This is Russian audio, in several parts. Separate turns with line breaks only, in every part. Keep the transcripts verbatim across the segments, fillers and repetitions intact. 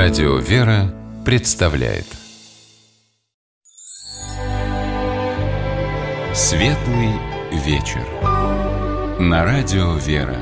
Радио «Вера» представляет Светлый вечер на Радио «Вера».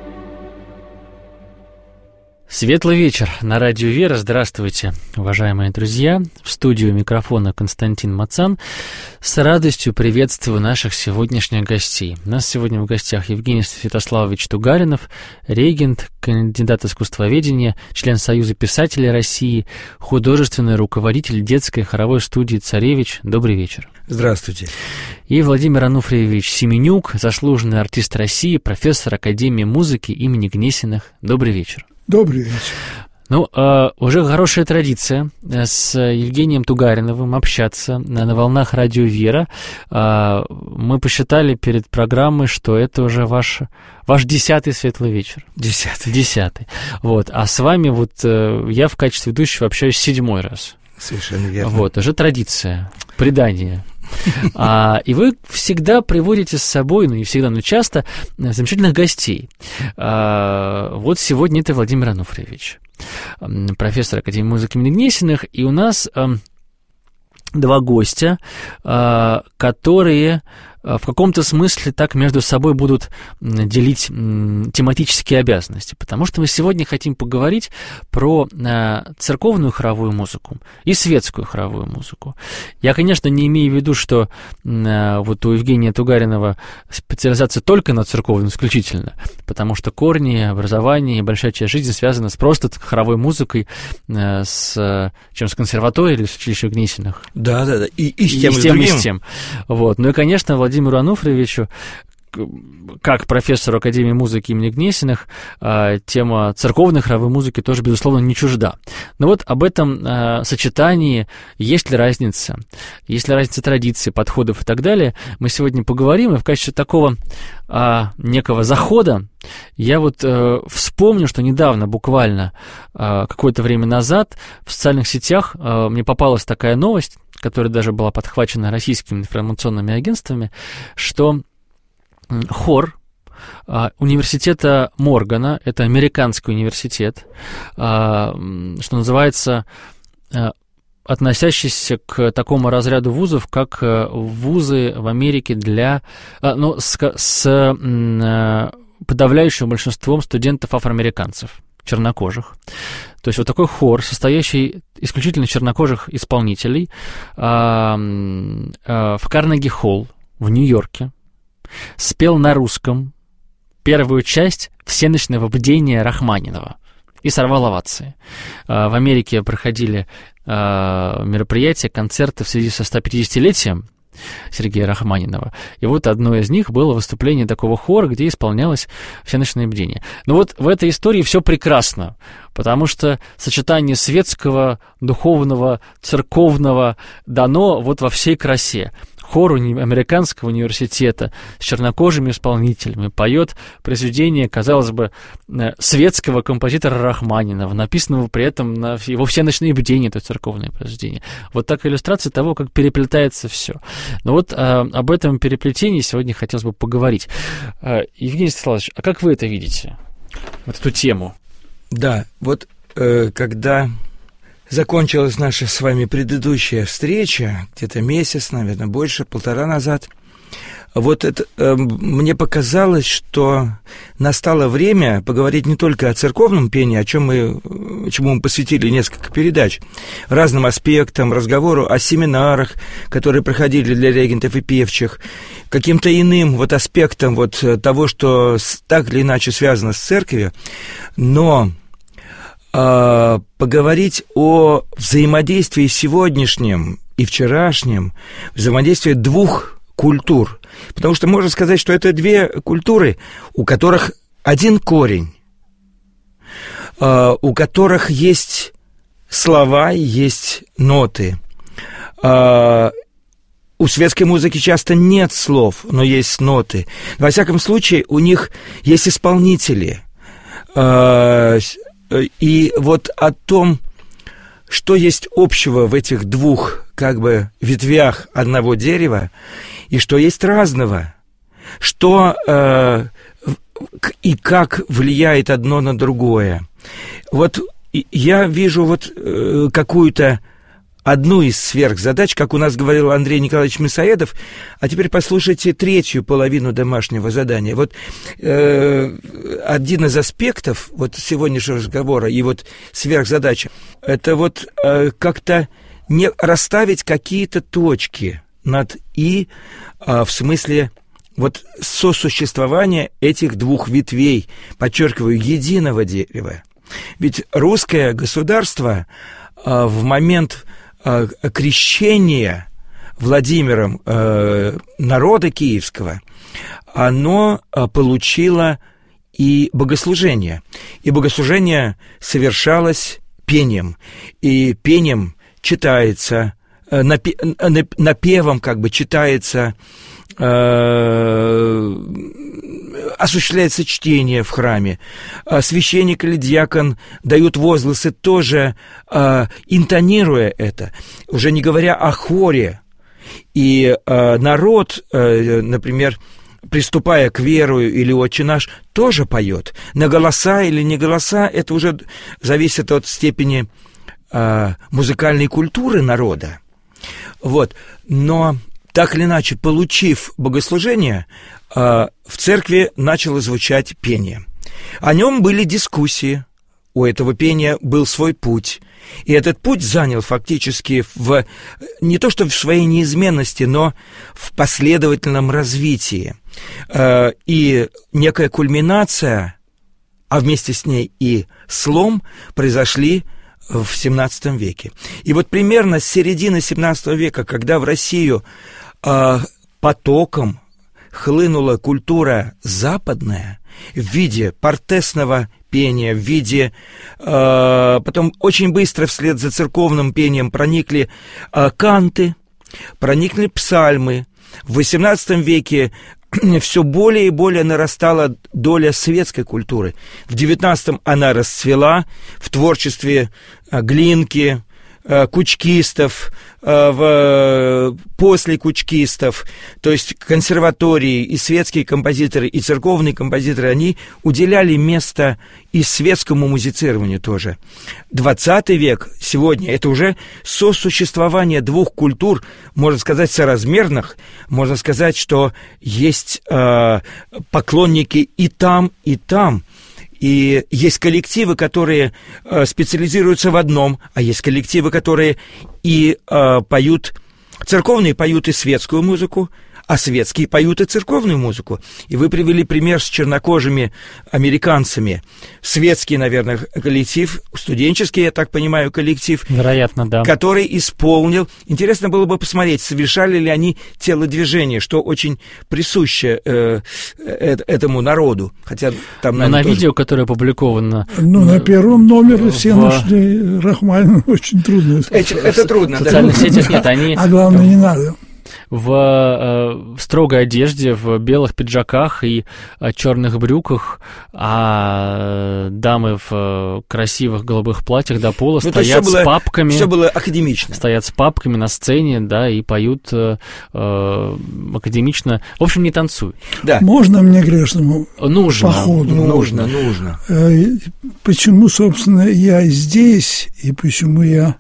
Светлый вечер на Радио «Вера». Здравствуйте, уважаемые друзья. В студию микрофона Константин Мацан. С радостью приветствую наших сегодняшних гостей. У нас сегодня в гостях Евгений Святославович Тугаринов, регент, кандидат искусствоведения, член Союза писателей России, художественный руководитель детской хоровой студии «Царевич». Добрый вечер.
Здравствуйте.
И Владимир Ануфриевич Семенюк, заслуженный артист России, профессор Академии музыки имени Гнесиных. Добрый вечер.
Добрый вечер.
Ну, э, уже хорошая традиция с Евгением Тугариновым общаться на, на волнах Радио «Вера». Э, мы посчитали перед программой, что это уже ваш, ваш десятый светлый вечер.
Десятый.
Десятый. Вот. А с вами вот э, я в качестве ведущего общаюсь седьмой раз.
Совершенно верно.
Вот, уже традиция, предание. А, и вы всегда приводите с собой, ну не всегда, но часто, замечательных гостей. А, вот сегодня это Владимир Ануфриевич, профессор Академии музыки имени Гнесиных, и у нас а, два гостя, а, которые в каком-то смысле так между собой будут делить тематические обязанности, потому что мы сегодня хотим поговорить про церковную хоровую музыку и светскую хоровую музыку. Я, конечно, не имею в виду, что вот у Евгения Тугаринова специализация только на церковную исключительно, потому что корни, образование и большая часть жизни связана с просто хоровой музыкой, с, чем с консерваторией или с училищем Гнесиных.
Да, да, да. И, и с
и
тем, и
с
с
тем,
другим.
и с тем. Вот. Ну и, конечно, Владимиру Ануфриевичу, как профессору Академии музыки имени Гнесиных, тема церковной хоровой музыки тоже, безусловно, не чужда. Но вот об этом сочетании, есть ли разница, есть ли разница традиций, подходов и так далее, мы сегодня поговорим. И в качестве такого некого захода я вот вспомню, что недавно, буквально какое-то время назад, в социальных сетях мне попалась такая новость, которая даже была подхвачена российскими информационными агентствами, что хор университета Моргана, это американский университет, что называется, относящийся к такому разряду вузов, как вузы в Америке для, ну, с, с подавляющим большинством студентов-афроамериканцев, чернокожих. То есть вот такой хор, состоящий исключительно из чернокожих исполнителей, в Карнеги-холл в Нью-Йорке, спел на русском первую часть «Всеночного бдения» Рахманинова и сорвал овации. В Америке проходили мероприятия, концерты в связи со сто пятидесятилетием Сергея Рахманинова. И вот одно из них было выступление такого хора, где исполнялось «Всеночное бдение». Но вот в этой истории все прекрасно, потому что сочетание светского, духовного, церковного дано вот во всей красе. Хор американского университета с чернокожими исполнителями поет произведение, казалось бы, светского композитора Рахманинова, написанного при этом на его «Всеночное бдение», это церковное произведение. Вот так иллюстрация того, как переплетается все. Но вот а, об этом переплетении сегодня хотелось бы поговорить. А, Евгений Святославович, а как вы это видите, вот эту тему?
Да, вот э, когда закончилась наша с вами предыдущая встреча, где-то месяц, наверное, больше, полтора назад, вот это, э, мне показалось, что настало время поговорить не только о церковном пении, о чем мы, чему мы посвятили несколько передач, разным аспектам, разговору о семинарах, которые проходили для регентов и певчих, каким-то иным вот аспектам вот того, что так или иначе связано с церковью, но э, поговорить о взаимодействии сегодняшнем и вчерашнем, взаимодействии двух культур. Потому что можно сказать, что это две культуры, у которых один корень, э, у которых есть слова, есть ноты. Э, у светской музыки часто нет слов, но есть ноты. Во всяком случае, у них есть исполнители. Э, и вот о том, что есть общего в этих двух, как бы, ветвях одного дерева, и что есть разного, что э, и как влияет одно на другое. Вот я вижу вот э, какую-то одну из сверхзадач, как у нас говорил Андрей Николаевич Мясоедов, а теперь послушайте третью половину домашнего задания. Вот э, один из аспектов вот сегодняшнего разговора и вот сверхзадача, это вот э, как-то не расставить какие-то точки над «и», э, в смысле вот сосуществования этих двух ветвей, подчеркиваю, единого дерева. Ведь русское государство э, в момент крещение Владимиром э, народа киевского, оно э, получило и богослужение. И богослужение совершалось пением. И пением читается, э, напе, напевом как бы читается, э, осуществляется чтение в храме. Священник или диакон дают возгласы, тоже э, интонируя это, уже не говоря о хоре. И э, народ, э, например, приступая к верую или «Отче наш», тоже поет. На голоса или не голоса, это уже зависит от степени э, музыкальной культуры народа. Вот. Но так или иначе, получив богослужение, в церкви начало звучать пение. О нем были дискуссии, у этого пения был свой путь. И этот путь занял фактически в, не то что в своей неизменности, но в последовательном развитии. И некая кульминация, а вместе с ней и слом, произошли в семнадцатом веке. И вот примерно с середины семнадцатого века, когда в Россию э, потоком хлынула культура западная в виде портесного пения, в виде... Э, потом очень быстро вслед за церковным пением проникли э, канты, проникли псальмы. В восемнадцатом веке все более и более нарастала доля светской культуры. В девятнадцатом она расцвела в творчестве Глинки, кучкистов, в, после кучкистов, то есть консерватории и светские композиторы, и церковные композиторы, они уделяли место и светскому музицированию тоже. двадцатый век сегодня — это уже сосуществование двух культур, можно сказать, соразмерных. Можно сказать, что есть э, поклонники и там, и там. И есть коллективы, которые э, специализируются в одном, а есть коллективы, которые и э, поют, церковные поют и светскую музыку, а светские поют и церковную музыку. И вы привели пример с чернокожими американцами. Светский, наверное, коллектив, студенческий, я так понимаю, коллектив.
Вероятно, да.
Который исполнил. Интересно было бы посмотреть, совершали ли они телодвижение, что очень присуще э, э, этому народу. Хотя там, наверное,
на
тоже...
видео, которое опубликовано...
Ну, на первом номере все в... нашли Рахманинова, очень трудно.
Это, это трудно,
в социальных да. сетях нет, они...
А главное, не надо.
В, э, в строгой одежде, в белых пиджаках и э, черных брюках, а дамы в э, красивых голубых платьях до пола ну, стоят с было, папками.
Все было академично.
Стоят с папками на сцене, да, и поют э, э, академично. В общем, не танцуют.
Да. Можно мне грешному
нужно,
по ходу?
Нужно, нужно.
Э, почему, собственно, я здесь, и почему я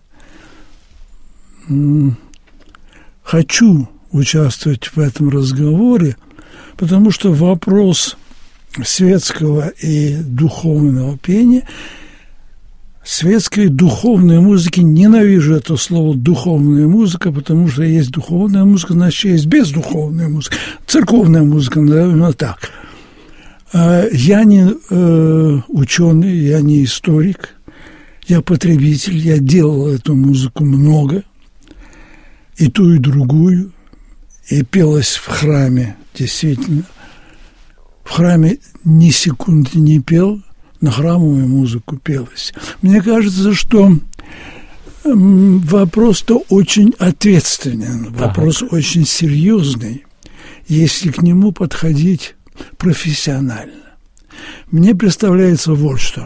м- хочу участвовать в этом разговоре, потому что вопрос светского и духовного пения, светской и духовной музыки, ненавижу это слово «духовная музыка», потому что есть духовная музыка, значит, есть бездуховная музыка, церковная музыка, наверное, так. Я не ученый, я не историк, я потребитель, я делал эту музыку много, и ту, и другую, и пелось в храме, действительно. В храме ни секунды не пел, на храмовую музыку пелось. Мне кажется, что вопрос-то очень ответственный, вопрос ага. очень серьезный, если к нему подходить профессионально. Мне представляется вот что,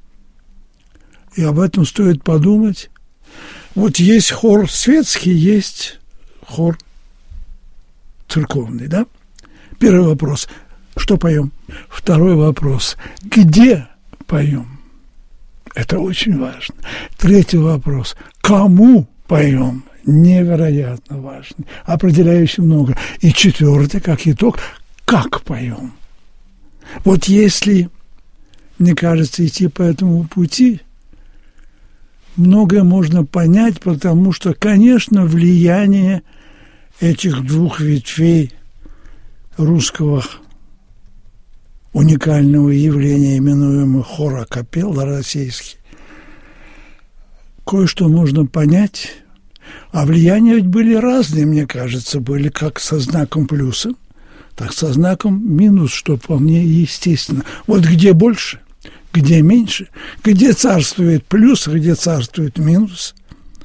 и об этом стоит подумать. Вот есть хор светский, есть хор церковный, да? Первый вопрос. Что поем? Второй вопрос. Где поем? Это очень важно. Третий вопрос. Кому поем? Невероятно важный. Определяющий много. И четвертый, как итог, как поем? Вот если, мне кажется, идти по этому пути, многое можно понять, потому что, конечно, влияние этих двух ветвей русского уникального явления, именуемого хор а-капелла российский, кое-что можно понять, а влияния ведь были разные, мне кажется, были как со знаком плюса, так со знаком минус, что вполне естественно. Вот где больше, где меньше, где царствует плюс, где царствует минус.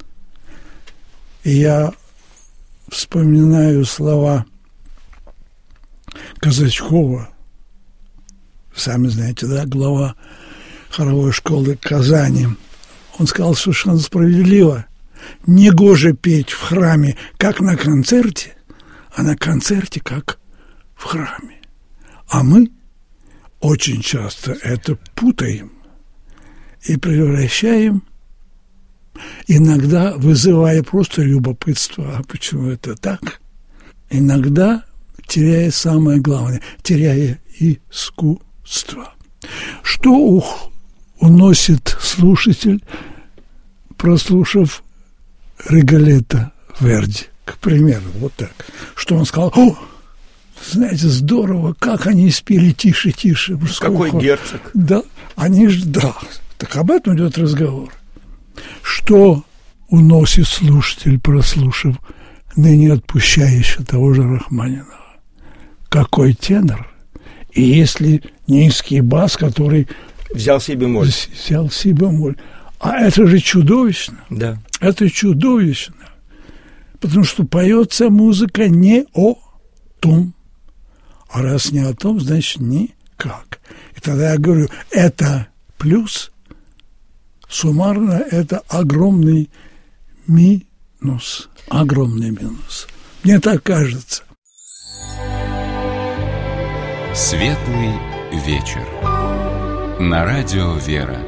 И я вспоминаю слова Казачкова, сами знаете, да, глава хоровой школы Казани. Он сказал совершенно справедливо: негоже петь в храме, как на концерте, а на концерте, как в храме. А мы очень часто это путаем и превращаем, иногда вызывая просто любопытство, а почему это так, иногда теряя самое главное, теряя искусство. Что ух, уносит слушатель, прослушав Риголетто Верди, к примеру, вот так. Что он сказал: о, знаете, здорово, как они спели тише, тише.
Какой хор. Герцог.
Да, они же, да, так об этом идет разговор. Что уносит слушатель, прослушав ныне отпущающего того же Рахманинова? Какой тенор? И если низкий бас, который
взял себе моль.
Взял себе моль. А это же чудовищно.
Да.
Это чудовищно. Потому что поется музыка не о том. А раз не о том, значит никак. И тогда я говорю, это плюс, суммарно это огромный минус. Огромный минус. Мне так кажется.
Светлый вечер. На радио «Вера».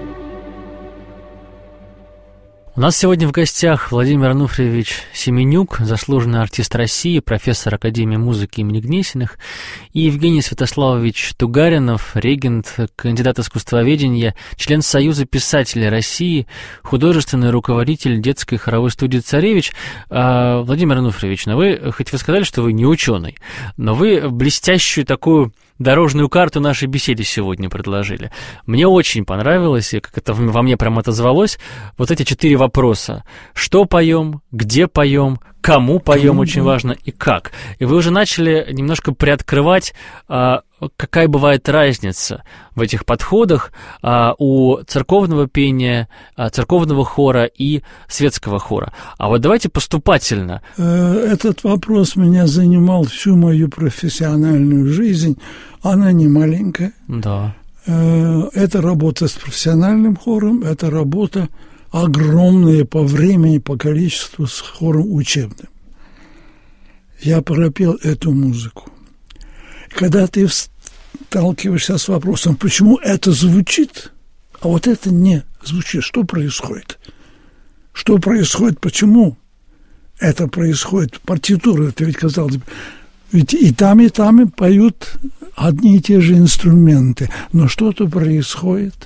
У нас сегодня в гостях Владимир Ануфриевич Семенюк, заслуженный артист России, профессор Академии музыки имени Гнесиных, и Евгений Святославович Тугаринов, регент, кандидат искусствоведения, член Союза писателей России, художественный руководитель детской хоровой студии «Царевич». А, Владимир Ануфриевич, ну вы, хоть вы сказали, что вы не ученый, но вы блестящую такую дорожную карту нашей беседе сегодня предложили. Мне очень понравилось, и как это во мне прям отозвалось, вот эти четыре вопроса. Что поем, где поем, кому поем, mm-hmm. очень важно, и как. И вы уже начали немножко приоткрывать, а, какая бывает разница в этих подходах а, у церковного пения, а, церковного хора и светского хора. А вот давайте поступательно.
Этот вопрос меня занимал всю мою профессиональную жизнь. Она не маленькая.
Да.
Это работа с профессиональным хором, это работа огромная по времени, по количеству с хором учебным. Я пропел эту музыку. Когда ты сталкиваешься с вопросом, почему это звучит, а вот это не звучит, что происходит? Что происходит, почему это происходит? Партитура, это ведь, казалось бы, ведь и там, и там и поют одни и те же инструменты, но что-то происходит.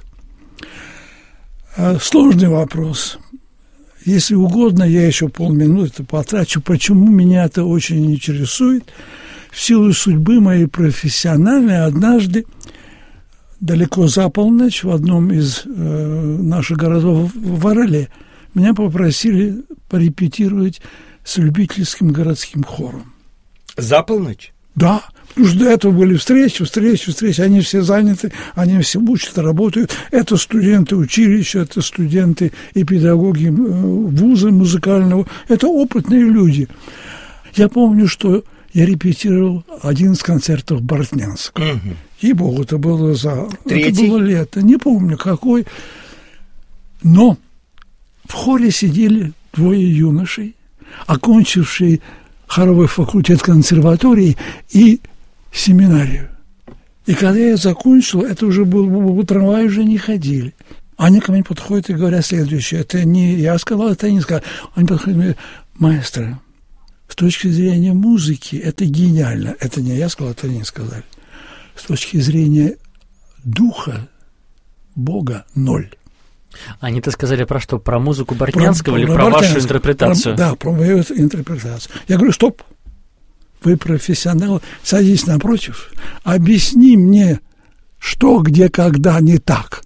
Сложный вопрос. Если угодно, я еще полминуты потрачу. Почему меня это очень интересует? В силу судьбы моей профессиональной однажды далеко за полночь в одном из э, наших городов в Орле меня попросили порепетировать с любительским городским хором.
За полночь?
Да, потому что до этого были встречи, встречи, встречи, они все заняты, они все учат, работают. Это студенты училища, это студенты и педагоги вуза музыкального, это опытные люди. Я помню, что я репетировал один из концертов Бортнянского. Угу. Ей-богу, это было за...
Третий?
Это было лето, не помню какой. Но в хоре сидели двое юношей, окончившие хоровой факультет консерватории и семинарию. И когда я закончил, это уже было, в трамвае уже не ходили. Они ко мне подходят и говорят следующее. Это не я сказал, это я не сказал. Они подходят и говорят: маэстро, с точки зрения музыки это гениально. Это не я сказал, это они сказали. С точки зрения духа, Бога, ноль.
Они-то сказали про что? Про музыку Бортнянского
про,
или
про,
про,
про
вашу интерпретацию?
Про, да, про мою интерпретацию. Я говорю: стоп, вы профессионал, садись напротив, объясни мне, что, где, когда не так.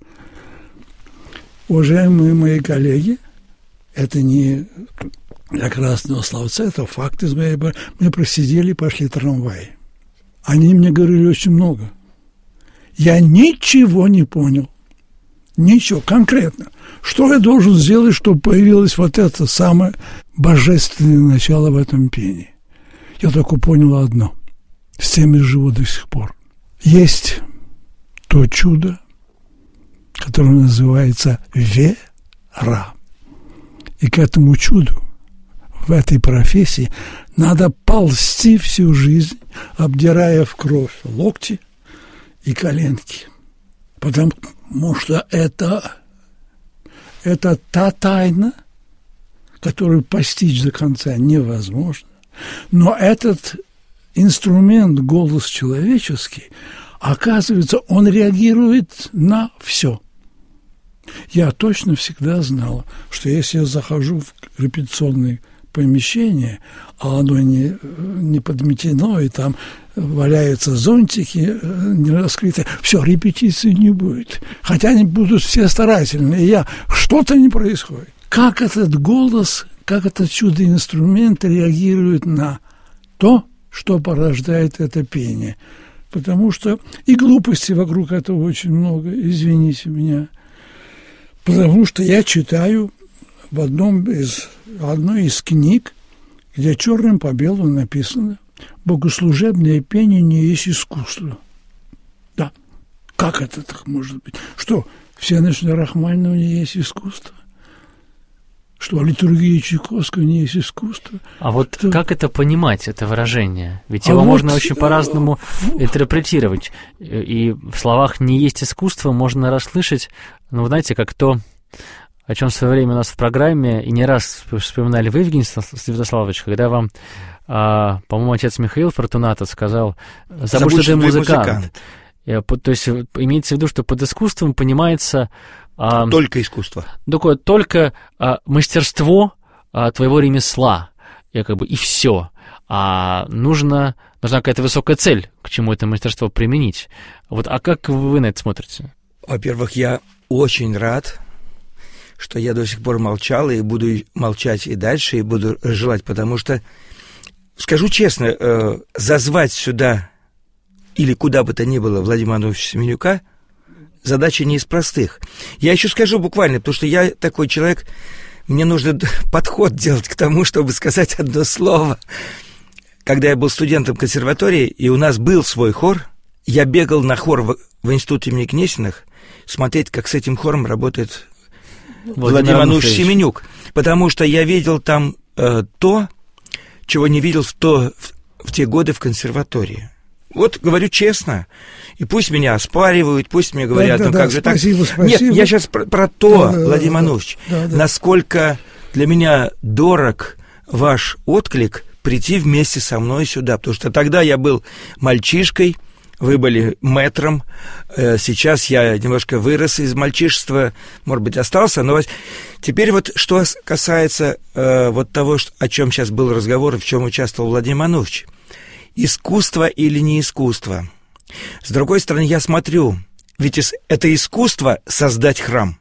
Уважаемые мои коллеги, это не для красного словца, это факт из моей... Мы просидели, пошли трамваи. Они мне говорили очень много. Я ничего не понял. Ничего, конкретно. Что я должен сделать, чтобы появилось вот это самое божественное начало в этом пении? Я только понял одно. С тем и живу до сих пор. Есть то чудо, которое называется вера. И к этому чуду в этой профессии надо ползти всю жизнь, обдирая в кровь локти и коленки. Потому что это, это та тайна, которую постичь до конца невозможно. Но этот инструмент, голос человеческий, оказывается, он реагирует на все. Я точно всегда знал, что если я захожу в репетиционное помещение, а оно не, не подметено, и там валяются зонтики не раскрытые, все, репетиции не будет. Хотя они будут все старательные, и я, что-то не происходит. Как этот голос, как этот чудо-инструмент реагирует на то, что порождает это пение. Потому что и глупости вокруг этого очень много, извините меня. Потому что я читаю в одном из, одной из книг, где черным по белому написано: богослужебное пение не есть искусство. Да. Как это так может быть? Что, всенощное Рахманинова не есть искусство? Что, литургия Чайковского не есть искусство?
А вот
что...
как это понимать, это выражение? Ведь
а
его
вот...
можно очень по-разному интерпретировать. И в словах «не есть искусство» можно расслышать, ну, знаете, как то, о чем в свое время у нас в программе, и не раз вспоминали вы, Евгений Святославович, когда вам, а, по-моему, отец Михаил Фортунатов сказал: «Забудь, что ты музыкант». музыкант. То есть имеется в виду, что под искусством понимается... А,
только искусство.
Такое, только а, мастерство а, твоего ремесла, и, как бы, и все. А нужно, нужна какая-то высокая цель, к чему это мастерство применить. Вот, а как вы на это смотрите?
Во-первых, я очень рад, что я до сих пор молчал, и буду молчать и дальше, и буду желать, потому что, скажу честно, э, зазвать сюда или куда бы то ни было Владимира Ивановича Семенюка задача не из простых. Я еще скажу буквально, потому что я такой человек, мне нужно подход делать к тому, чтобы сказать одно слово. Когда я был студентом консерватории, и у нас был свой хор, я бегал на хор в, в институт имени Кнесиных смотреть, как с этим хором работает Владимир, Владимир Иванович Семенюк. Потому что я видел там э, то, чего не видел в, то, в, в те годы в консерватории. Вот говорю честно. И пусть меня оспаривают, пусть мне говорят, да, да, ну как да, же
спасибо,
так.
Спасибо.
Нет, я сейчас про, про то,
да,
Владимир
да,
Иванович,
да, да.
насколько для меня дорог ваш отклик прийти вместе со мной сюда. Потому что тогда я был мальчишкой, вы были мэтром, сейчас я немножко вырос из мальчишества, может быть, остался, но теперь вот что касается э, вот того, о чем сейчас был разговор, в чем участвовал Владимир Иванович. Искусство или не искусство? С другой стороны, я смотрю, ведь это искусство создать храм.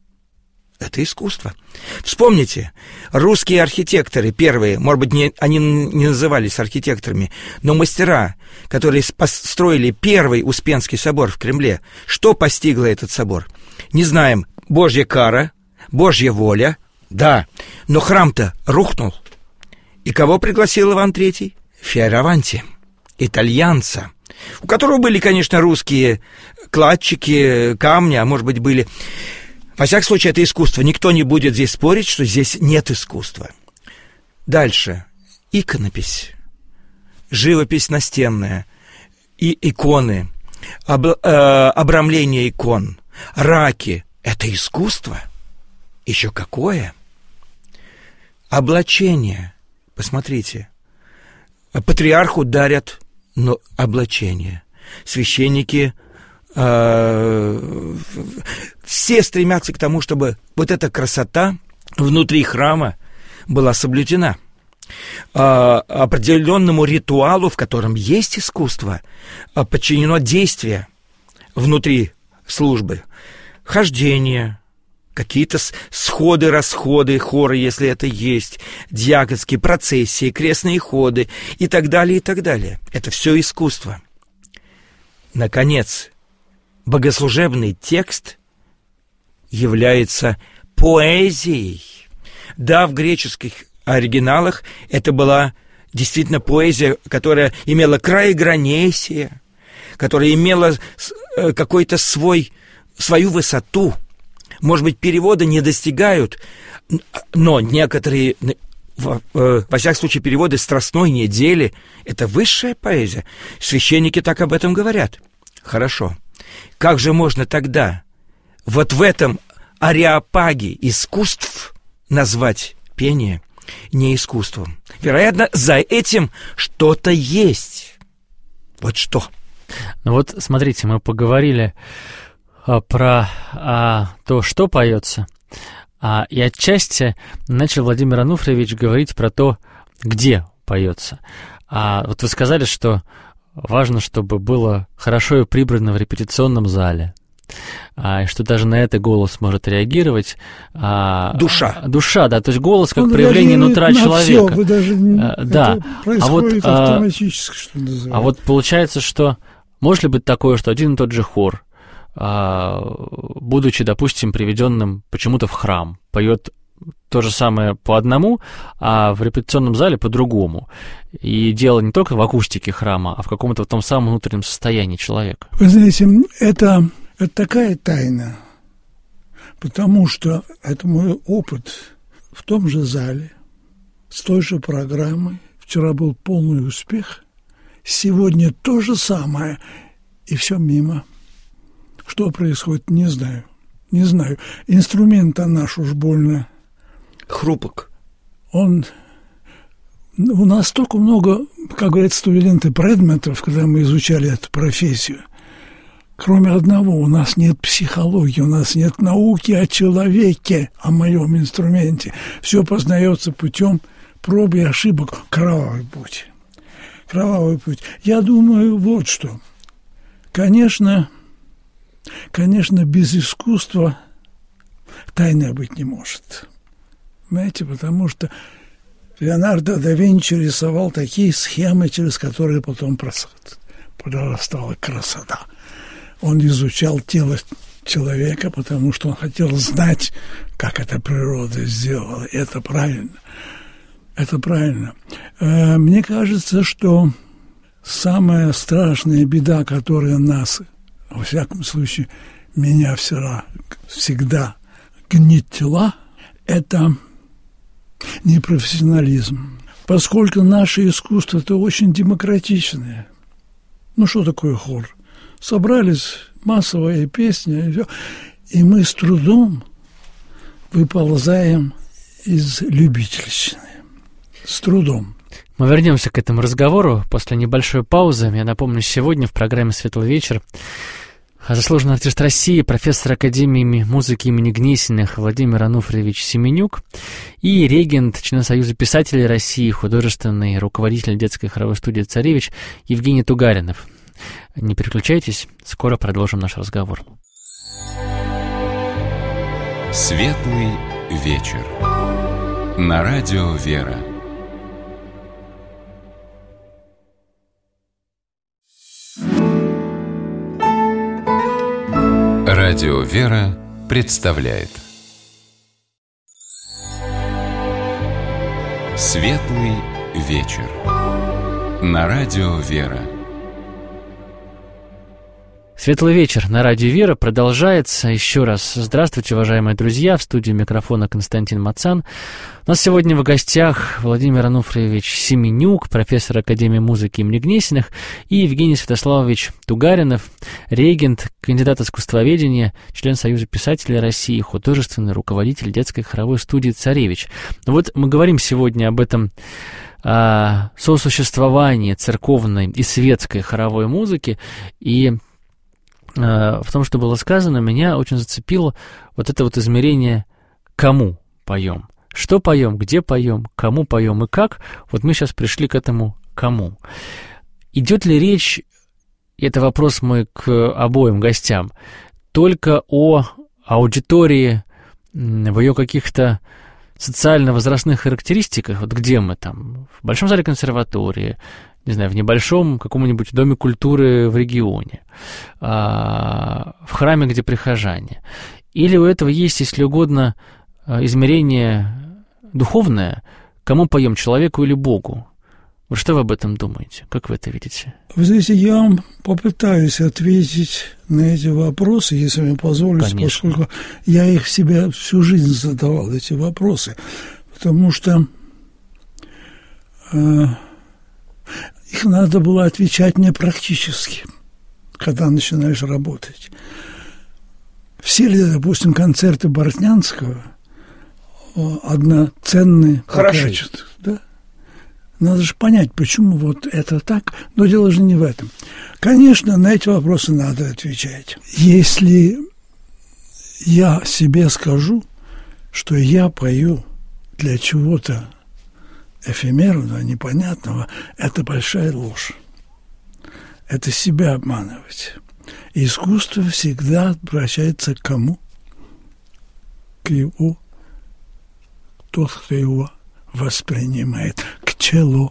Это искусство. Вспомните, русские архитекторы первые, может быть, не, они не назывались архитекторами, но мастера, которые построили первый Успенский собор в Кремле, что постигло этот собор? Не знаем. Божья кара, Божья воля, да, но храм-то рухнул. И кого пригласил Иван Третий? Фиораванти, итальянца, у которого были, конечно, русские кладчики, камни, а может быть, были... Во всяком случае, это искусство. Никто не будет здесь спорить, что здесь нет искусства. Дальше. Иконопись, живопись настенная, и иконы, об, э, обрамление икон, раки. Это искусство. Еще какое? Облачение. Посмотрите. Патриарху дарят но облачение. Священники э, все стремятся к тому, чтобы вот эта красота внутри храма была соблюдена. Э, определенному ритуалу, в котором есть искусство, подчинено действие внутри службы. Хождение, какие-то сходы, расходы, хоры, если это есть, диаконские процессии, крестные ходы и так далее, и так далее. Это все искусство. Наконец, богослужебный текст является поэзией. Да, в греческих оригиналах это была действительно поэзия, которая имела краегранесие, которая имела какой-то свой, свою высоту. Может быть, переводы не достигают, но некоторые, во, во всяком случае, переводы «Страстной недели» — это высшая поэзия. Священники так об этом говорят. Хорошо. Как же можно тогда вот в этом ареопаге искусств назвать пение не искусством? Вероятно, за этим что-то есть. Вот что.
Ну вот, смотрите, мы поговорили про а, то, что поется, а, и отчасти начал Владимир Ануфриевич говорить про то, где поется. А вот вы сказали, что важно, чтобы было хорошо и прибрано в репетиционном зале, а, и что даже на это голос может реагировать. А,
душа.
Душа, да, то есть голос как
Он
проявление нутра человека.
Все, вы даже,
а, да.
Происходит
а вот,
автоматически, что называется.
А вот получается, что может ли быть такое, что один и тот же хор, будучи, допустим, приведенным почему-то в храм, поет то же самое по одному, а в репетиционном зале по-другому. И дело не только в акустике храма, а в каком-то в том самом внутреннем состоянии человека.
Вы знаете, это, это такая тайна, потому что это мой опыт в том же зале, с той же программой. Вчера был полный успех, сегодня то же самое, и все мимо. Что происходит, не знаю. Не знаю. Инструмент-то наш уж больно
хрупок.
Он... У нас столько много, как говорят студенты, предметов, когда мы изучали эту профессию. Кроме одного, у нас нет психологии, у нас нет науки о человеке, о моем инструменте. Все познается путем проб и ошибок. Кровавый путь. Кровавый путь. Я думаю, вот что. Конечно... Конечно, без искусства тайны быть не может. Понимаете, потому что Леонардо да Винчи рисовал такие схемы, через которые потом прорастала красота. Он изучал тело человека, потому что он хотел знать, как эта природа сделала. И это правильно. Это правильно. Мне кажется, что самая страшная беда, которая нас... Во всяком случае, меня всегда, всегда гнетила, это непрофессионализм. Поскольку наше искусство – это очень демократичное. Ну, что такое хор? Собрались, массовая песня, и все. И мы с трудом выползаем из любительщины. С трудом.
Мы вернемся к этому разговору после небольшой паузы. Я напомню, сегодня в программе «Светлый вечер» заслуженный артист России, профессор Академии музыки имени Гнесиных Владимир Ануфриевич Семенюк и регент член Союза писателей России, художественный руководитель детской хоровой студии «Царевич» Евгений Тугаринов. Не переключайтесь, скоро продолжим наш разговор.
«Светлый вечер» на радио «Вера». Радио «Вера» представляет «Светлый вечер» на радио «Вера».
Светлый вечер на радио «Вера» продолжается. Еще раз здравствуйте, уважаемые друзья. В студии микрофона Константин Мацан. У нас сегодня в гостях Владимир Ануфриевич Семенюк, профессор Академии музыки имени Гнесиных, и Евгений Святославович Тугаринов, регент, кандидат искусствоведения, член Союза писателей России, художественный руководитель детской хоровой студии «Царевич». Вот мы говорим сегодня об этом о сосуществовании церковной и светской хоровой музыки, и в том, что было сказано, меня очень зацепило вот это вот измерение «кому поем?». Что поем, где поем, кому поем и как. Вот мы сейчас пришли к этому «кому». Идет ли речь, и это вопрос мой к обоим гостям, только о аудитории в ее каких-то социально-возрастных характеристиках? Вот где мы там? В большом зале консерватории, не знаю, в небольшом каком-нибудь доме культуры в регионе, в храме, где прихожане. Или у этого есть, если угодно, измерение духовное, кому поем, человеку или Богу? Вот что вы об этом думаете? Как вы это видите?
Вы знаете, я вам попытаюсь ответить на эти вопросы, если вы позволите,
Конечно.
Поскольку я их себе всю жизнь задавал, эти вопросы, потому что э, их надо было отвечать не практически, когда начинаешь работать. Все ли, допустим, концерты Бортнянского одноценные по качеству, да? Надо же понять, почему вот это так, но дело же не в этом. Конечно, на эти вопросы надо отвечать. Если я себе скажу, что я пою для чего-то эфемерного, непонятного, это большая ложь. Это себя обманывать. И искусство всегда обращается к кому? К его, тот, кто его воспринимает, к человеку.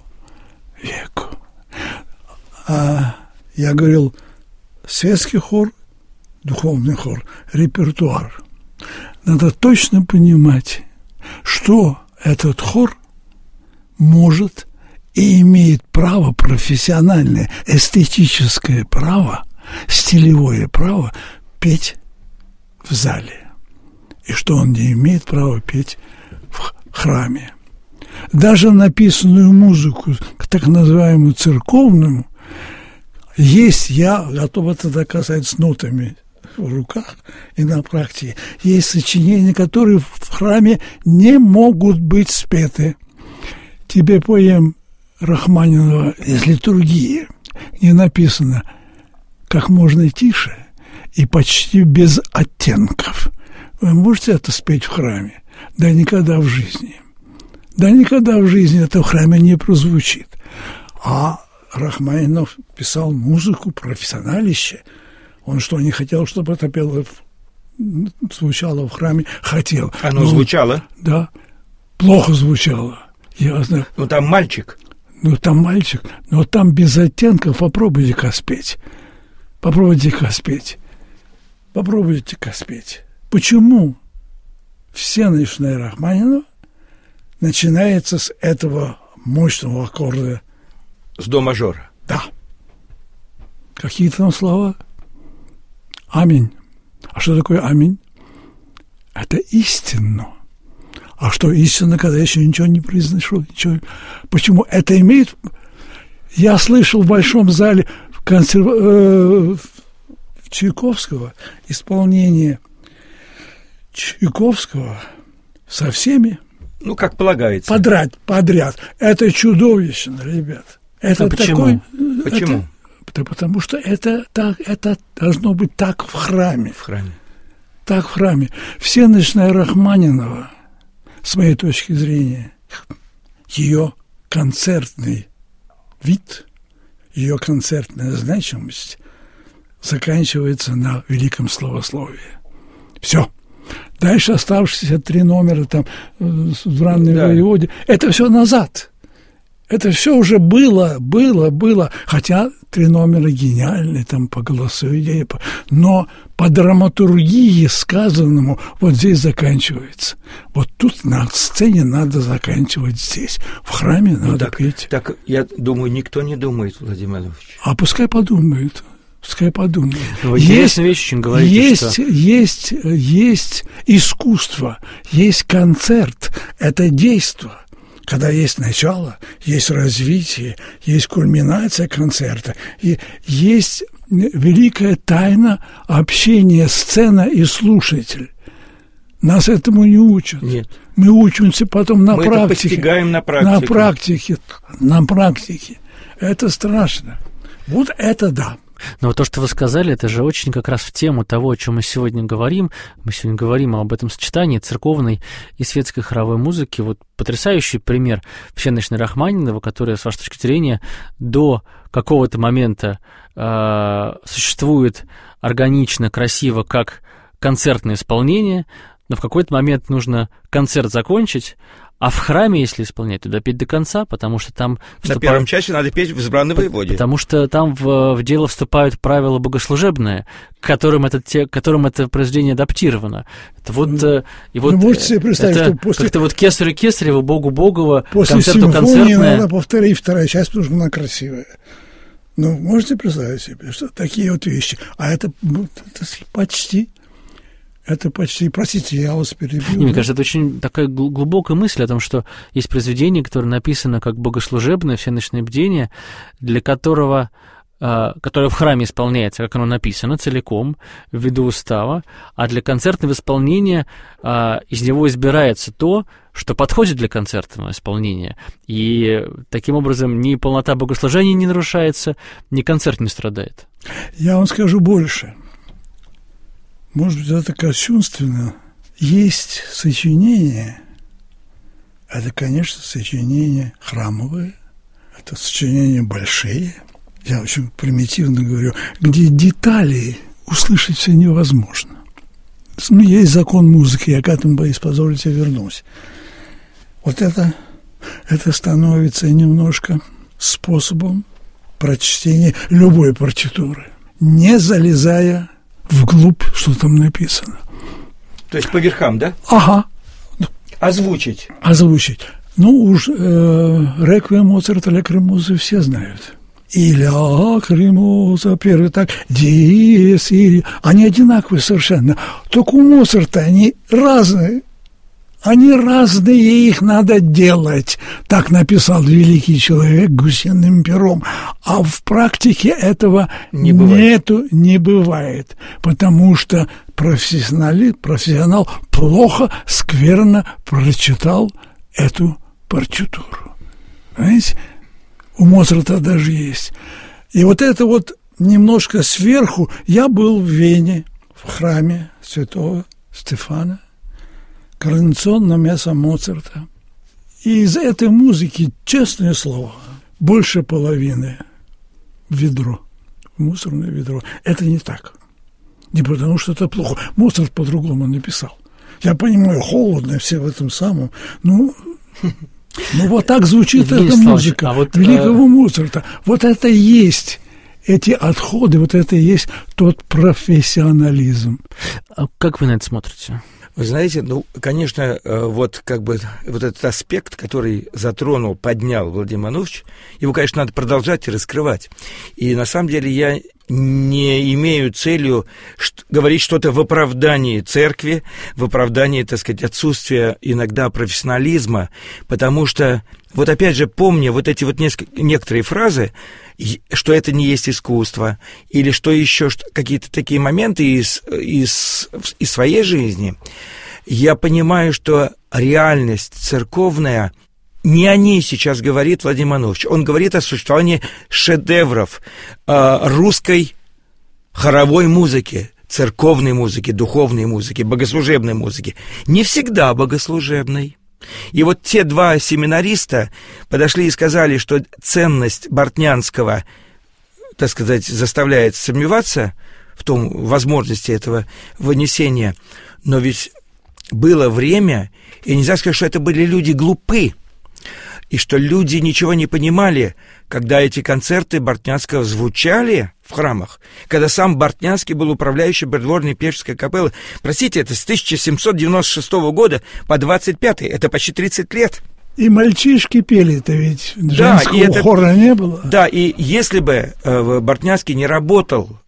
А я говорил, светский хор, духовный хор, репертуар. Надо точно понимать, что этот хор может и имеет право, профессиональное, эстетическое право, стилевое право петь в зале. И что он не имеет права петь в храме. Даже написанную музыку, так называемую церковную, есть, я готов это доказать с нотами в руках и на практике, есть сочинения, которые в храме не могут быть спеты. Тебе поем Рахманинова из литургии, где написано как можно тише и почти без оттенков. Вы можете это спеть в храме? Да никогда в жизни. Да никогда в жизни это в храме не прозвучит. А Рахманинов писал музыку, профессионалище. Он что, не хотел, чтобы это пело, звучало в храме? Хотел.
Оно
но,
звучало?
Да. Плохо звучало. Ясно.
Ну, там мальчик.
Ну, там мальчик. Но там без оттенков попробуйте-ка спеть. Попробуйте-ка спеть. Попробуйте-ка спеть. Почему всенощная Рахманинова начинается с этого мощного аккорда?
С до мажора.
Да. Какие там слова? Аминь. А что такое аминь? Это истинно. А что истинно, когда еще ничего не произошло? Ничего. Почему? Это имеет... Я слышал в большом зале в, консерв... э, в Чайковского исполнение Чайковского со всеми.
Ну, как полагается.
Подряд, подряд. Это чудовищно, ребят. Это
а почему?
Такой,
почему?
Это, да потому что это, так, это должно быть так в храме.
В храме.
Так в храме. Всенощная Рахманинова, с моей точки зрения, ее концертный вид, ее концертная значимость заканчивается на великом словословии. Все. Дальше оставшиеся три номера там в «Ранней
да.
воеводе», это все назад. Это все уже было, было, было. Хотя три номера гениальные, там по голосовой, но по драматургии сказанному вот здесь заканчивается. Вот тут на сцене надо заканчивать здесь. В храме надо
ну, так,
петь.
Так, я думаю, никто не думает, Владимир Иванович.
А пускай подумают. Пускай подумают.
Вы есть вещь очень говорите,
есть,
что...
есть, есть искусство, есть концерт, это действо. Когда есть начало, есть развитие, есть кульминация концерта, и есть великая тайна общения сцена и слушатель. Нас этому не учат.
Нет.
Мы учимся потом на
Мы
практике.
Мы это постигаем на практике.
На практике. На практике. Это страшно. Вот это да.
Но вот то, что вы сказали, это же очень как раз в тему того, о чем мы сегодня говорим. Мы сегодня говорим об этом сочетании церковной и светской хоровой музыки. Вот потрясающий пример всенощной Рахманинова, которая, с вашей точки зрения, до какого-то момента э, существует органично, красиво, как концертное исполнение, но в какой-то момент нужно концерт закончить, а в храме, если исполнять, туда петь до конца, потому что там...
Вступают... На первом часе надо петь в избранной воеводе.
Потому что там в, в дело вступают правила богослужебные, к которым это, те, к которым это произведение адаптировано. Это вот, ну, и вот,
можете себе представить,
это,
что после...
Как-то вот кесарю Кесарева, Богу Богово,
после
концерту
концертное...
надо
повторить вторая часть, потому что она красивая. Ну, можете представить себе, что такие вот вещи. А это, это почти... Это почти... Простите, я вас перебил.
Не, мне кажется, это очень такая глубокая мысль о том, что есть произведение, которое написано как богослужебное, всенощное бдение, для которого... которое в храме исполняется, как оно написано, целиком, ввиду устава, а для концертного исполнения из него избирается то, что подходит для концертного исполнения. И таким образом ни полнота богослужения не нарушается, ни концерт не страдает.
Я вам скажу больше. Может быть, это кощунственно. Есть сочинения, это, конечно, сочинения храмовые, это сочинения большие, я очень примитивно говорю, где детали услышать все невозможно. Ну, есть закон музыки, я к этому, боюсь, позволите, вернусь. Вот это, это становится немножко способом прочтения любой партитуры, не залезая вглубь, что там написано.
То есть по верхам, да?
Ага.
Озвучить.
Озвучить. Ну уж э, реквием Моцарта, лакримозы все знают. И лакримоза, первый так, диез, и... Они одинаковые совершенно. Только у Моцарта они разные. Они разные, их надо делать. Так написал великий человек гусиным пером. А в практике этого не нету, не бывает. Потому что профессионал, профессионал плохо, скверно прочитал эту партитуру. Понимаете? У Моцарта даже есть. И вот это вот немножко сверху. Я был в Вене, в храме святого Стефана, коронационное место Моцарта. И из этой музыки, честное слово, больше половины в ведро, в мусорное ведро. Это не так. Не потому, что это плохо. Моцарт по-другому написал. Я понимаю, холодно все в этом самом. Ну, ну вот так звучит
Евгений
эта музыка
а вот,
великого
э...
Моцарта. Вот это и есть эти отходы, вот это и есть тот профессионализм.
А как вы на это смотрите?
Вы знаете, ну, конечно, вот как бы вот этот аспект, который затронул, поднял Владимир Манович, его, конечно, надо продолжать и раскрывать. И на самом деле я не имею целью говорить что-то в оправдании церкви, в оправдании, так сказать, отсутствия иногда профессионализма, потому что, вот опять же, помня вот эти вот несколько, некоторые фразы, что это не есть искусство, или что еще какие-то такие моменты из, из, из своей жизни, я понимаю, что реальность церковная, не о ней сейчас говорит Владимир Манович. Он говорит о существовании шедевров э, русской хоровой музыки, церковной музыки, духовной музыки, богослужебной музыки. Не всегда богослужебной. И вот те два семинариста подошли и сказали, что ценность Бортнянского, так сказать, заставляет сомневаться в том возможности этого вынесения. Но ведь было время, и нельзя сказать, что это были люди глупы, и что люди ничего не понимали, когда эти концерты Бортнянского звучали в храмах, когда сам Бортнянский был управляющим придворной певческой капеллы. Простите, это с тысяча семьсот девяносто шестого года по двадцать пятый, это почти тридцать лет.
И мальчишки пели-то ведь,
да,
женского
и это,
хора не было.
Да, и если бы э, Бортнянский не работал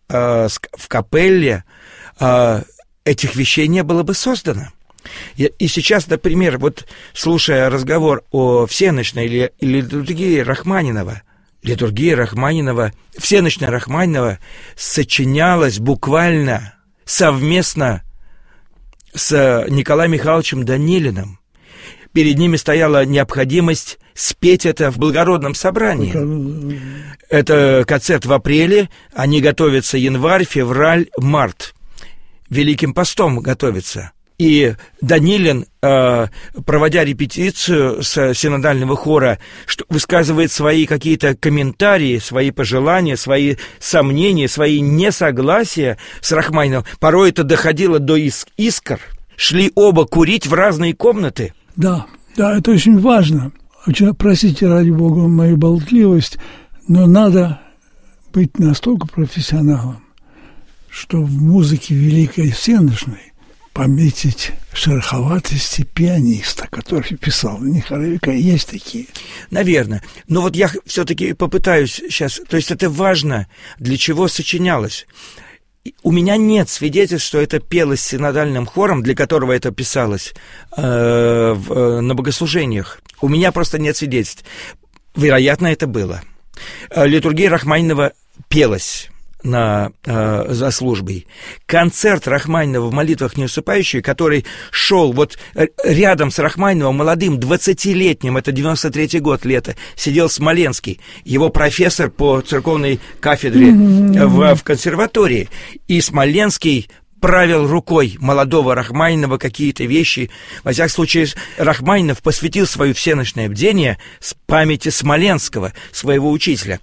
э, в капелле, э, этих вещей не было бы создано. И, и сейчас, например, вот слушая разговор о всеночной или, или литургии Рахманинова, литургия Рахманинова, всеночная Рахманинова сочинялась буквально совместно с Николаем Михайловичем Данилиным. Перед ними стояла необходимость спеть это в благородном собрании. Это концерт в апреле, они готовятся январь, февраль, март. Великим постом готовятся. И Данилин, э, проводя репетицию с синодального хора, что, высказывает свои какие-то комментарии, свои пожелания, свои сомнения, свои несогласия с Рахманиновым. Порой это доходило до иск- искр. Шли оба курить в разные комнаты.
Да, да, это очень важно. Очень, простите, ради бога, мою болтливость, но надо быть настолько профессионалом, что в музыке великой всеночной пометить шероховатости пианиста, который писал. Наверняка есть такие.
Наверное. Но вот я все-таки попытаюсь сейчас... То есть это важно, для чего сочинялось. У меня нет свидетельств, что это пелось синодальным хором, для которого это писалось э, в, э, на богослужениях. У меня просто нет свидетельств. Вероятно, это было. Литургия Рахманинова пелась на, э, за службой. Концерт Рахманинова в молитвах неусыпающей, который шел вот рядом с Рахманиновым, молодым, двадцатилетним, это девяносто третий год, лето, сидел Смоленский, его профессор по церковной кафедре mm-hmm. в, в консерватории. И Смоленский правил рукой молодого Рахманинова какие-то вещи. Во всяком случае, Рахманинов посвятил свое всеночное бдение с памяти Смоленского, своего учителя.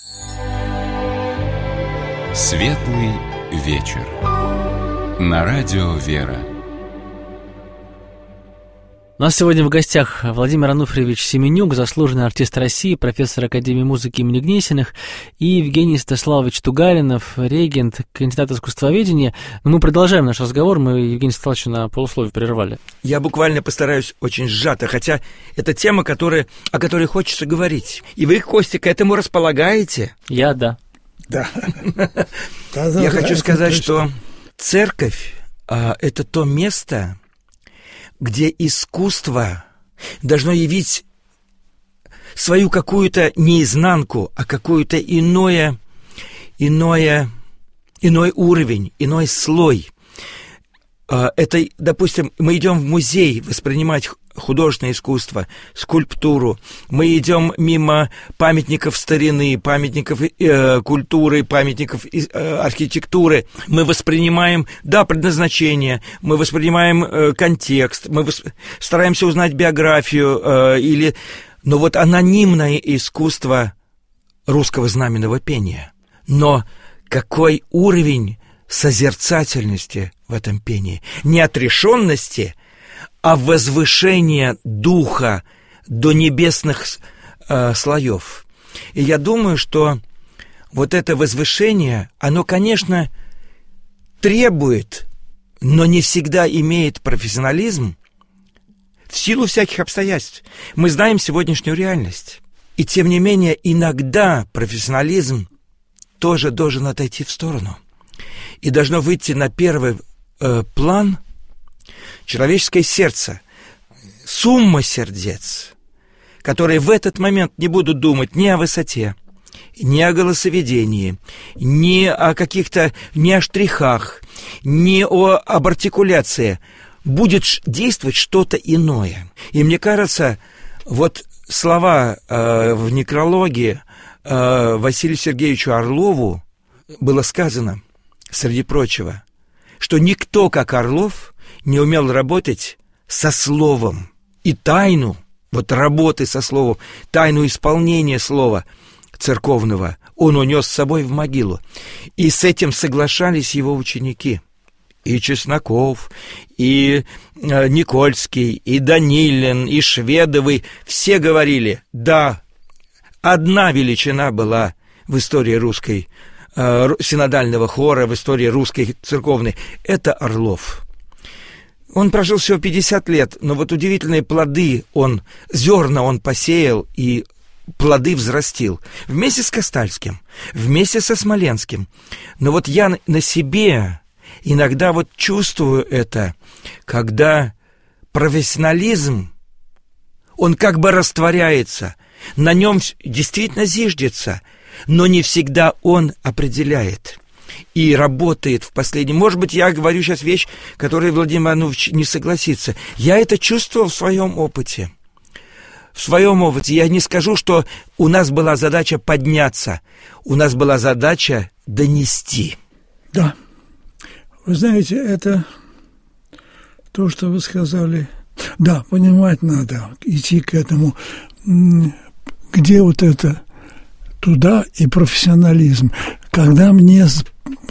Светлый вечер. На радио «Вера».
У нас сегодня в гостях Владимир Ануфриевич Семенюк, заслуженный артист России, профессор Академии музыки имени Гнесиных, и Евгений Стаславович Тугаринов, регент, кандидат искусствоведения. Мы продолжаем наш разговор, мы Евгения Стаславовича на полусловие прервали.
Я буквально постараюсь очень сжато, хотя это тема, которая, о которой хочется говорить. И вы, Костя, к этому располагаете?
Я, да.
Да.
Я хочу сказать, что церковь – это то место, где искусство должно явить свою какую-то не изнанку, а какую-то иное, иное, иной уровень, иной слой. Это, допустим, мы идем в музей воспринимать художественное искусство, скульптуру. Мы идем мимо памятников старины, памятников э, культуры, памятников э, архитектуры. Мы воспринимаем, да, предназначение, мы воспринимаем э, контекст, мы восп... стараемся узнать биографию, э, или... но вот анонимное искусство русского знаменного пения. Но какой уровень созерцательности в этом пении? Не отрешенности, а возвышение духа до небесных э, слоев. И я думаю, что вот это возвышение, оно, конечно, требует, но не всегда имеет профессионализм в силу всяких обстоятельств. Мы знаем сегодняшнюю реальность. И тем не менее, иногда профессионализм тоже должен отойти в сторону. И должно выйти на первый э, план человеческое сердце, сумма сердец, которые в этот момент не будут думать ни о высоте, ни о голосоведении, ни о каких-то, ни о штрихах, ни о, об артикуляции. Будет действовать что-то иное. И мне кажется, вот слова э, в некрологе э, Василию Сергеевичу Орлову было сказано, среди прочего, что никто, как Орлов, не умел работать со словом. И тайну, вот работы со словом, тайну исполнения слова церковного он унес с собой в могилу. И с этим соглашались его ученики. И Чесноков, и э, Никольский, и Данилин, и Шведовы. Все говорили, да, одна величина была в истории русской, э, синодального хора, в истории русской церковной. Это Орлов. Он прожил всего пятьдесят лет, но вот удивительные плоды он, зерна он посеял, и плоды взрастил. Вместе с Костальским, вместе со Смоленским. Но вот я на себе иногда вот чувствую это, когда профессионализм, он как бы растворяется, на нем действительно зиждется, но не всегда он определяет и работает в последнем. Может быть, я говорю сейчас вещь, которой Владимир Иванович не согласится. Я это чувствовал в своем опыте. В своем опыте. Я не скажу, что у нас была задача подняться. У нас была задача донести.
Да. Вы знаете, это то, что вы сказали. Да, понимать надо, идти к этому. Где вот это туда и профессионализм. Когда мне с,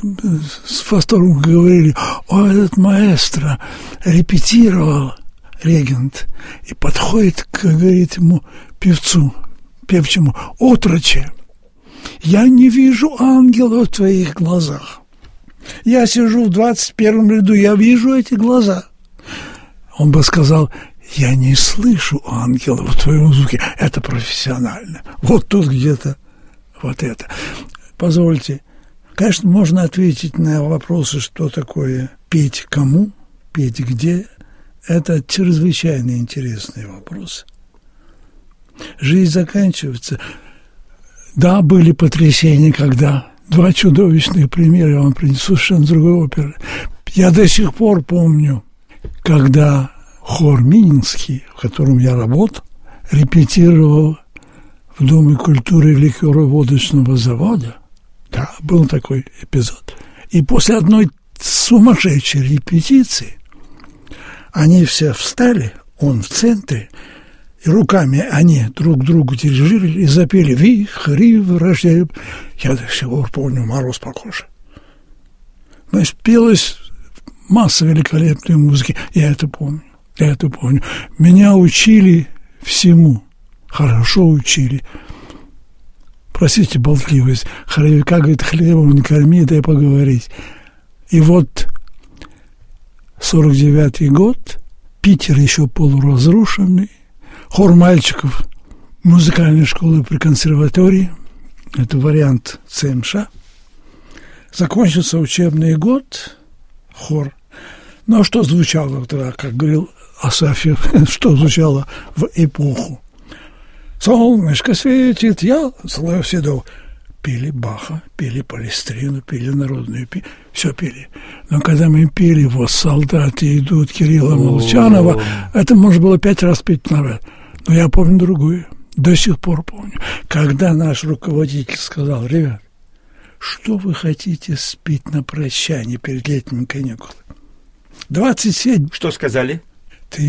с восторгом говорили: о, этот маэстро репетировал, регент, и подходит, как говорит ему, певцу, певчему: отроче, я не вижу ангела в твоих глазах. Я сижу в двадцать первом ряду, я вижу эти глаза. Он бы сказал: я не слышу ангела в твоем звуке. Это профессионально. Вот тут где-то вот это. Позвольте. Конечно, можно ответить на вопросы, что такое петь кому, петь где. Это чрезвычайно интересный вопрос. Жизнь заканчивается. Да, были потрясения, когда... Два чудовищных примера я вам принесу совершенно другой оперы. Я до сих пор помню, когда хор Мининский, в котором я работал, репетировал в Доме культуры ликероводочного завода. Да, был такой эпизод. И после одной сумасшедшей репетиции они все встали, он в центре, и руками они друг другу дирижировали и запели «Вихри врождают». Я до сих пор помню «Мороз по коже». Значит, пелась масса великолепной музыки. Я это помню. Я это помню. Меня учили всему. Хорошо учили. Простите болтливость. Хоровика, говорит, хлебом не корми, дай поговорить. И вот сорок девятый год, Питер еще полуразрушенный, хор мальчиков музыкальной школы при консерватории, это вариант ЦМШ, закончился учебный год, хор. Ну, а что звучало тогда, как говорил Асафьев, что звучало в эпоху? Солнышко светит, я слою седов. Пели Баха, пели Палестрину, пели народную песню, все пели. Но когда мы пели «Вот солдаты идут» Кирилла Молчанова, это можно было пять раз петь наверх. Но я помню другую, до сих пор помню. Когда наш руководитель сказал: ребят, что вы хотите спеть на прощание перед летними каникулами? двадцать семь.
Что сказали?
Ты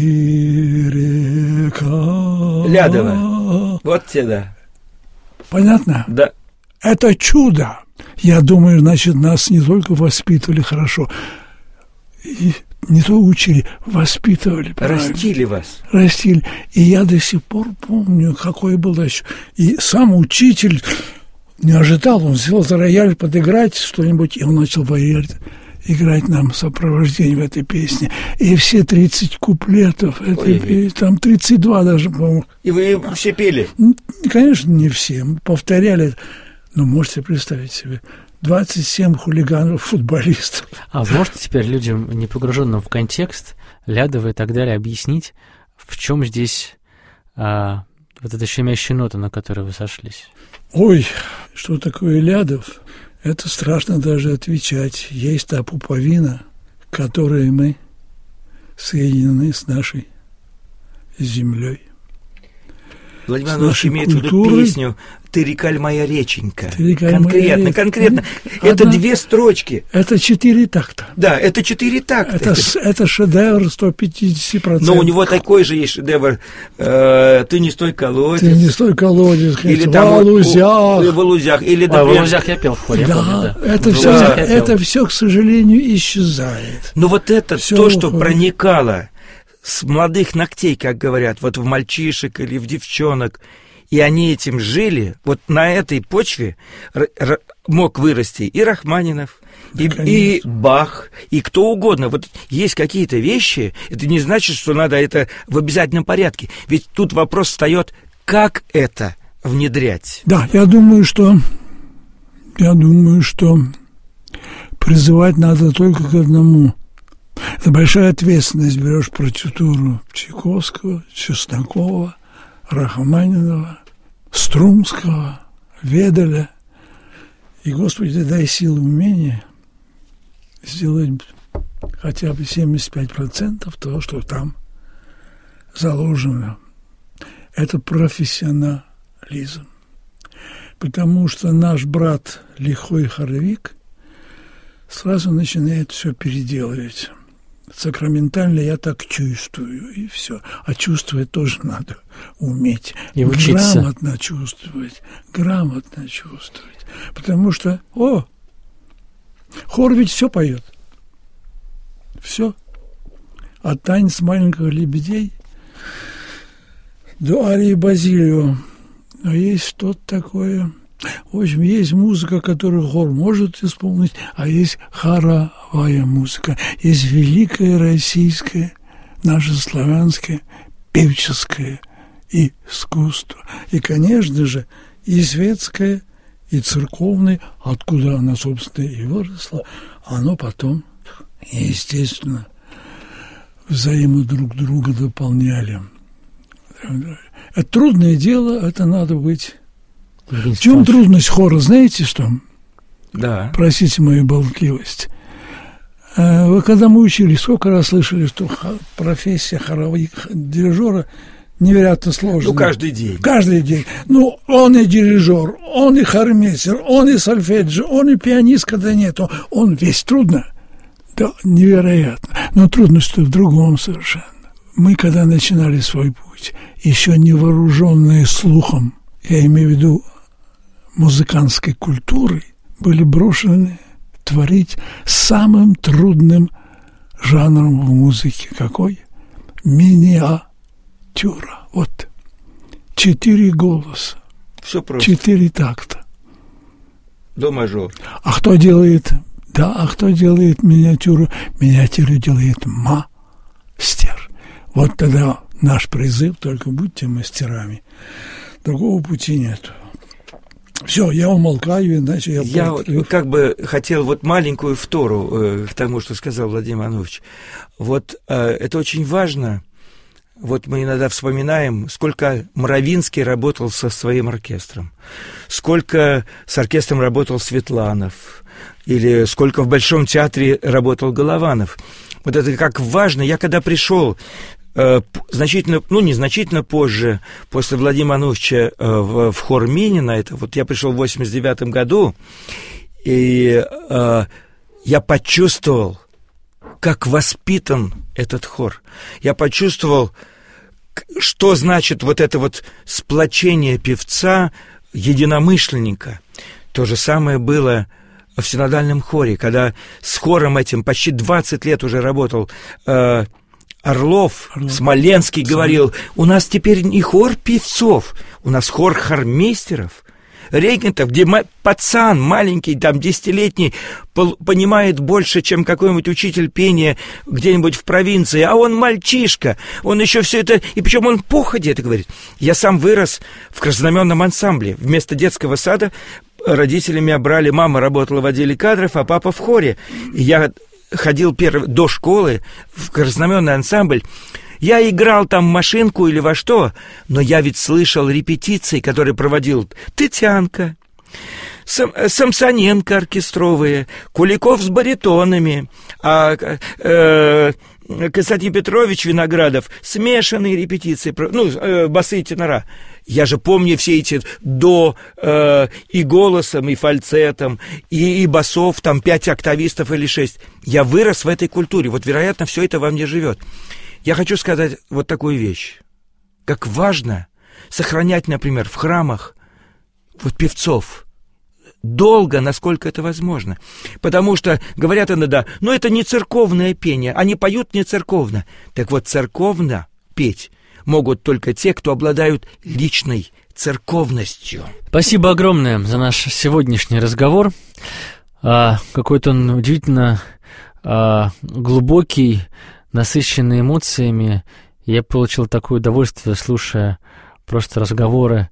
река.
Лядова. Вот те, да.
Понятно?
Да.
Это чудо. Я думаю, значит, нас не только воспитывали хорошо, и не то учили, воспитывали. Правильно?
Растили вас.
Растили. И я до сих пор помню, какой был еще. И сам учитель не ожидал, он взял за рояль подыграть что-нибудь, и он начал воять, играть нам сопровождение в этой песне. И все тридцать куплетов этой песни, там тридцать два даже, по-моему.
И вы все пели?
Конечно, не все. Мы повторяли. Но можете представить себе, двадцать семь хулиганов, футболистов.
А вы можете теперь людям, не погруженным в контекст, Лядова и так далее, объяснить, в чем здесь а, вот эта щемящая нота, на которой вы сошлись?
Ой, что такое Лядов? Это страшно даже отвечать. Есть та пуповина, которой мы соединены с нашей землей.
Владимир Иванович имеет в виду песню «Ты река, моя реченька».
Река,
конкретно,
моя...
конкретно.
Одна...
Это две строчки.
Это четыре такта.
Да, это четыре такта.
Это, это шедевр сто пятьдесят процентов.
Но у него такой же есть шедевр. Э, «Ты не стой колодец».
«Ты не стой колодец».
Или
в
там
Алузях.
В Алузях. Или,
а, в Алузях я пел в хоре,
да,
я помню, да.
Это, все, это все, к сожалению, исчезает.
Но вот это
все
то, что
уходит.
Проникало с молодых ногтей, как говорят, вот в мальчишек или в девчонок, и они этим жили, вот на этой почве р- р- мог вырасти и Рахманинов, да, и, и Бах, и кто угодно. Вот есть какие-то вещи, это не значит, что надо это в обязательном порядке. Ведь тут вопрос встает, как это внедрять.
Да, я думаю, что я думаю, что призывать надо только к одному. Это большая ответственность. Берешь партитуру Чайковского, Чеснокова, Рахманинова, Струмского, Ведаля. И, Господи, дай силы, умения сделать хотя бы семьдесят пять процентов того, что там заложено. Это профессионализм. Потому что наш брат лихой хоровик сразу начинает все переделывать. Сакраментально я так чувствую, и все. А чувствовать тоже надо уметь.
И учиться.
Грамотно чувствовать. Грамотно чувствовать. Потому что, о, хор ведь все поет. Все. От танец маленьких лебедей до арии Базилио. Но есть что-то такое. В общем, есть музыка, которую хор может исполнить, а есть хоровая музыка. Есть великое российское, наше славянское, певческое искусство. И, конечно же, и светское, и церковное, откуда оно, собственно, и выросло, оно потом, естественно, взаимо друг друга дополняли. Это трудное дело, это надо быть... В чем трудность хора, знаете что?
Да.
Простите мою болтливость. Вы когда мы учились, сколько раз слышали, что профессия хорового дирижера невероятно сложная?
Ну, каждый день.
Каждый день. Ну, он и дирижер, он и хормейстер, он и сольфеджио, он и пианист, когда нет. Он, он весь трудно. Да, невероятно. Но трудность-то в другом совершенно. Мы, когда начинали свой путь, еще не вооруженные слухом, я имею в виду музыкантской культурой, были брошены творить самым трудным жанром в музыке. Какой? Миниатюра. Вот. Четыре голоса.
Все просто.
Четыре такта.
До мажор.
А кто делает... Да, а кто делает миниатюру? Миниатюру делает мастер. Вот тогда наш призыв, только будьте мастерами. Другого пути нет. Все, я умолкаю, иначе я...
Я вот, как бы хотел вот маленькую втору э, к тому, что сказал Владимир Иванович. Вот э, это очень важно. Вот мы иногда вспоминаем, сколько Мравинский работал со своим оркестром, сколько с оркестром работал Светланов, или сколько в Большом театре работал Голованов. Вот это как важно. Я когда пришел... значительно, ну, незначительно позже, после Владимира Ивановича в, в хор Минина, это вот я пришел в восемьдесят девятом году, и э, я почувствовал, как воспитан этот хор. Я почувствовал, что значит вот это вот сплочение певца, единомышленника. То же самое было в синодальном хоре, когда с хором этим почти двадцать лет уже работал э, Орлов, Орлов, Смоленский говорил, у нас теперь не хор певцов, у нас хор хормейстеров, регентов, где пацан маленький, там, десятилетний, понимает больше, чем какой-нибудь учитель пения где-нибудь в провинции, а он мальчишка, он еще все это, и причем он походе это говорит. Я сам вырос в краснознаменном ансамбле, вместо детского сада родители меня брали, мама работала в отделе кадров, а папа в хоре, и я... ходил перв... до школы в краснознаменный ансамбль. Я играл там машинку или во что, но я ведь слышал репетиции, которые проводил Тытянко, Сам... Самсоненко оркестровые, Куликов с баритонами, а э... Константин Петрович Виноградов смешанные репетиции, ну, э, басы и тенора. Я же помню все эти до э, и голосом, и фальцетом, и, и басов, там пять октавистов или шесть. Я вырос в этой культуре. Вот, вероятно, все это во мне живет. Я хочу сказать вот такую вещь. Как важно сохранять, например, в храмах вот певцов долго, насколько это возможно. Потому что, говорят иногда, ну, это не церковное пение, они поют не церковно. Так вот, церковно петь могут только те, кто обладают личной церковностью.
Спасибо огромное за наш сегодняшний разговор. А, какой-то он удивительно а, глубокий, насыщенный эмоциями. Я получил такое удовольствие, слушая просто разговоры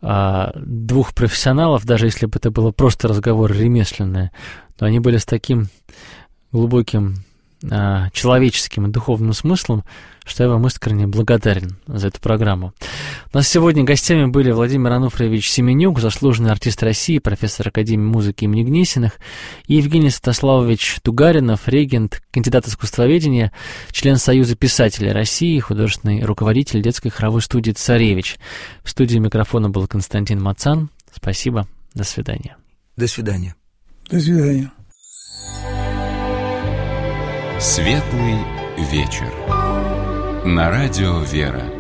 двух профессионалов, даже если бы это было просто разговор ремесленный, но они были с таким глубоким человеческим и духовным смыслом, что я вам искренне благодарен за эту программу. У нас сегодня гостями были Владимир Ануфриевич Семенюк, заслуженный артист России, профессор Академии музыки имени Гнесиных, и Евгений Святославович Тугаринов, регент, кандидат искусствоведения, член Союза писателей России, художественный руководитель детской хоровой студии «Царевич». В студии микрофона был Константин Мацан. Спасибо. До свидания.
До свидания.
До свидания.
Светлый вечер. На радио «Вера».